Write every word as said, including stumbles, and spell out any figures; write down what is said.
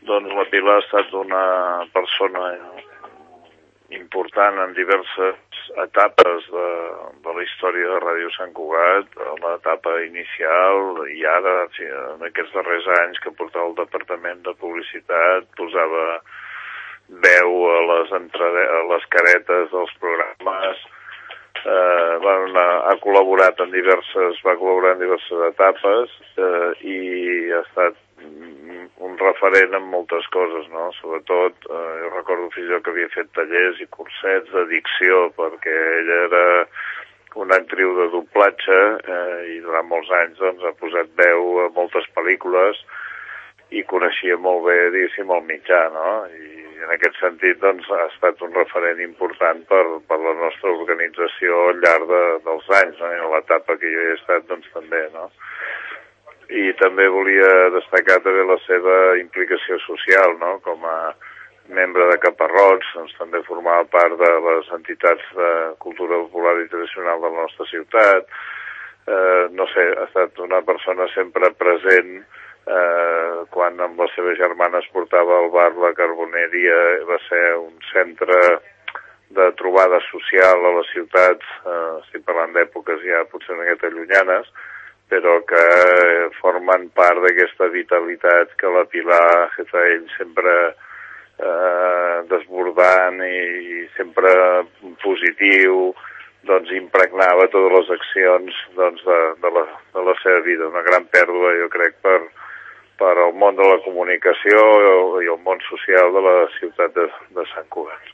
Doncs la Pilar ha estat una persona important en diverses etapes de, de la història de Ràdio Sant Cugat, l'etapa inicial i ara, en aquests darrers anys que portava el Departament de Publicitat, posava veu a les, entrade a les caretes dels programes, eh, bueno, ha col·laborat en diverses, va col·laborar en diverses etapes eh, i ha estat un referent en moltes coses, no? Sobretot, eh, jo recordo fins i tot que havia fet tallers i cursets de dicció, perquè ella era una actriu de doblatge eh, i durant molts anys doncs, ha posat veu a moltes pel·lícules i coneixia molt bé, diguéssim, el mitjà, no? I en aquest sentit doncs, ha estat un referent important per, per la nostra organització al llarg de, dels anys, no? I en l'etapa que jo he estat doncs, també, no? I també volia destacar també la seva implicació social, no? Com a membre de Caparrots, doncs també formava part de les entitats de cultura popular i tradicional de la nostra ciutat. Eh, no sé, ha estat una persona sempre present eh, quan amb la seva germana es portava al bar La Carboneria, va ser un centre de trobada social a les ciutats, eh, estic parlant d'èpoques ja potser una miqueta llunyanes, però que formen part d'aquesta vitalitat que la Pilar Jezaell sempre eh, desbordant i, i sempre positiu, doncs impregnava totes les accions doncs, de, de, la, de la seva vida. Una gran pèrdua, jo crec, per, per al món de la comunicació i el món social de la ciutat de, de Sant Cugat.